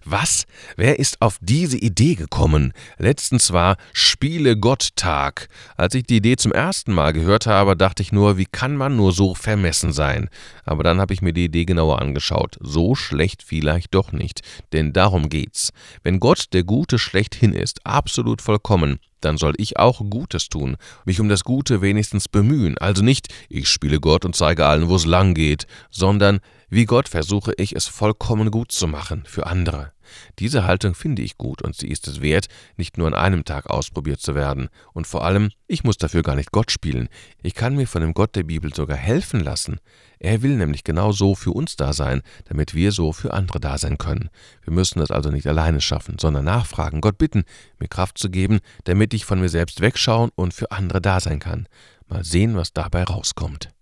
Was? Wer ist auf diese Idee gekommen? Letztens war Spiele-Gott-Tag. Als ich die Idee zum ersten Mal gehört habe, dachte ich nur, wie kann man nur so vermessen sein? Aber dann habe ich mir die Idee genauer angeschaut. So schlecht vielleicht doch nicht, denn darum geht's. Wenn Gott der Gute schlechthin ist, absolut vollkommen, dann soll ich auch Gutes tun, mich um das Gute wenigstens bemühen. Also nicht, ich spiele Gott und zeige allen, wo es lang geht, sondern wie Gott versuche ich es vollkommen gut zu machen für andere. Diese Haltung finde ich gut und sie ist es wert, nicht nur an einem Tag ausprobiert zu werden. Und vor allem, ich muss dafür gar nicht Gott spielen. Ich kann mir von dem Gott der Bibel sogar helfen lassen. Er will nämlich genau so für uns da sein, damit wir so für andere da sein können. Wir müssen das also nicht alleine schaffen, sondern nachfragen, Gott bitten, mir Kraft zu geben, damit ich von mir selbst wegschauen und für andere da sein kann. Mal sehen, was dabei rauskommt.